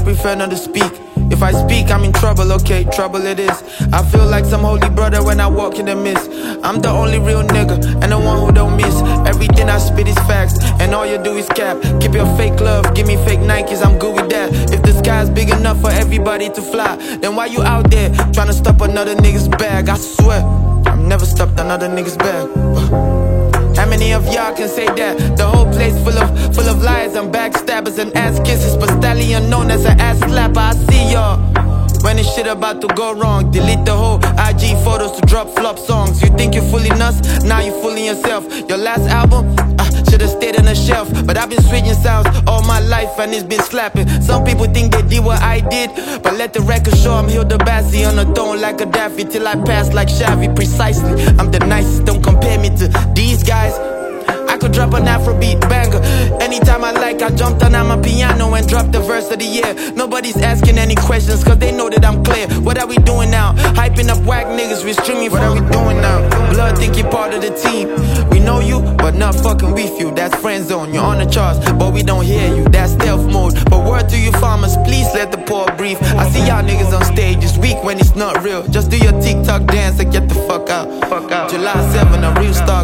prefer not to speak. If I speak, I'm in trouble, okay, trouble it is. I feel like some holy brother when I walk in the mist. I'm the only real nigga, and the one who don't miss. Everything I spit is facts, and all you do is cap. Keep your fake love, give me fake Nikes, I'm good with that. If the sky's big enough for everybody to fly, then why you out there trying to stop another nigga's bag? I swear, I've never stopped another nigga's bag. How many of y'all can say that? The whole place full of lies and backstabbers and ass kisses, but stallion known as an ass slapper. I see y'all when this shit about to go wrong. Delete the whole IG photos to drop flop songs. You think you're fooling us? Now you're fooling yourself. Your last album, should've stayed on the shelf. But I've been switching sounds all my life and it's been slapping. Some people think they did what I did, but let the record show I'm Hilda Bassi on the throne like a Daffy till I pass like Xavi. Precisely, I'm the nicest, don't compare me to these guys. I could drop an Afrobeat banger anytime I like. I jumped on my piano and dropped the verse of the year. Nobody's asking any questions cause they know that I'm clear. What are we doing now? Hyping up whack niggas with streaming. What are we doing now? Blood think you're part of the team. We know you, but not fucking with you. That's friend zone, you're on the charts, but we don't hear you. That's stealth mode. But word to you farmers, please let the poor breathe. I see y'all niggas on stage this week when it's not real. Just do your TikTok dance and get the fuck out. July 7, a real star